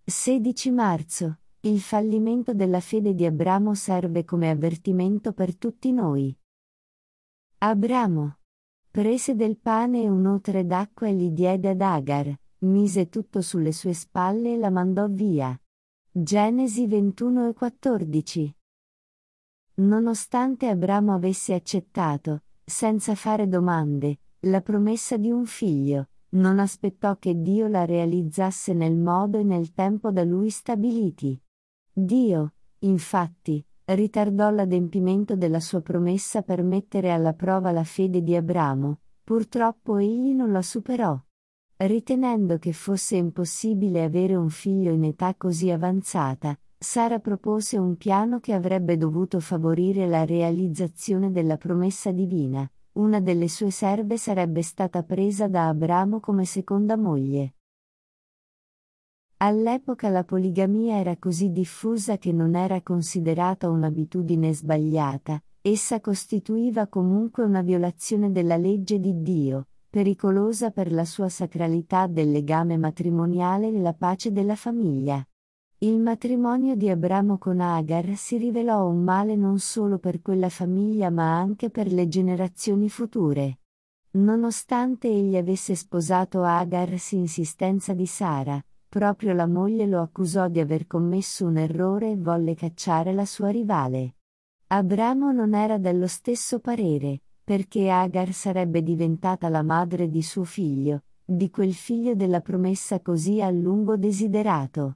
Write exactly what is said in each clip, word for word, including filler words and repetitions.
sedici marzo. Il fallimento della fede di Abramo serve come avvertimento per tutti noi. Abramo prese del pane e un'otre d'acqua e li diede ad Agar, mise tutto sulle sue spalle e la mandò via. Genesi ventuno e quattordici. Nonostante Abramo avesse accettato, senza fare domande, la promessa di un figlio, non aspettò che Dio la realizzasse nel modo e nel tempo da lui stabiliti. Dio, infatti, ritardò l'adempimento della sua promessa per mettere alla prova la fede di Abramo. Purtroppo egli non la superò. Ritenendo che fosse impossibile avere un figlio in età così avanzata, Sara propose un piano che avrebbe dovuto favorire la realizzazione della promessa divina. Una delle sue serve sarebbe stata presa da Abramo come seconda moglie. All'epoca la poligamia era così diffusa che non era considerata un'abitudine sbagliata, essa costituiva comunque una violazione della legge di Dio, pericolosa per la sua sacralità del legame matrimoniale e la pace della famiglia. Il matrimonio di Abramo con Agar si rivelò un male non solo per quella famiglia ma anche per le generazioni future. Nonostante egli avesse sposato Agar su insistenza di Sara, proprio la moglie lo accusò di aver commesso un errore e volle cacciare la sua rivale. Abramo non era dello stesso parere, perché Agar sarebbe diventata la madre di suo figlio, di quel figlio della promessa così a lungo desiderato.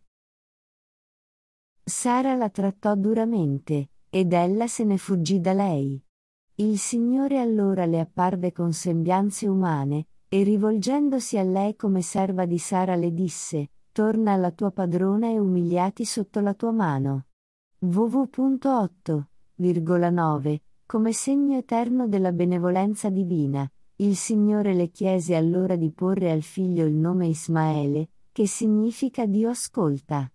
Sara la trattò duramente, ed ella se ne fuggì da lei. Il Signore allora le apparve con sembianze umane, e rivolgendosi a lei come serva di Sara le disse: torna alla tua padrona e umiliati sotto la tua mano. W otto nove Come segno eterno della benevolenza divina, il Signore le chiese allora di porre al figlio il nome Ismaele, che significa Dio ascolta.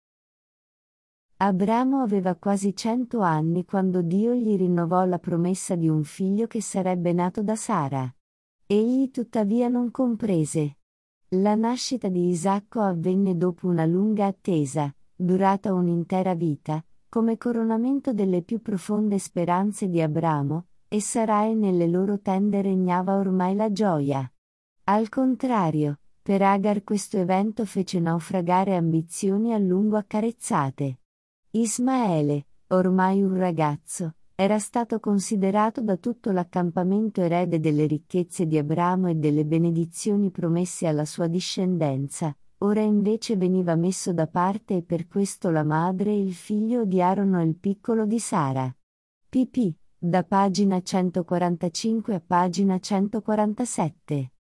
Abramo aveva quasi cento anni quando Dio gli rinnovò la promessa di un figlio che sarebbe nato da Sara. Egli tuttavia non comprese. La nascita di Isacco avvenne dopo una lunga attesa, durata un'intera vita, come coronamento delle più profonde speranze di Abramo, e Sarai nelle loro tende regnava ormai la gioia. Al contrario, per Agar questo evento fece naufragare ambizioni a lungo accarezzate. Ismaele, ormai un ragazzo, era stato considerato da tutto l'accampamento erede delle ricchezze di Abramo e delle benedizioni promesse alla sua discendenza, ora invece veniva messo da parte e per questo la madre e il figlio odiarono il piccolo di Sara. pp. Da pagina centoquarantacinque a pagina centoquarantasette.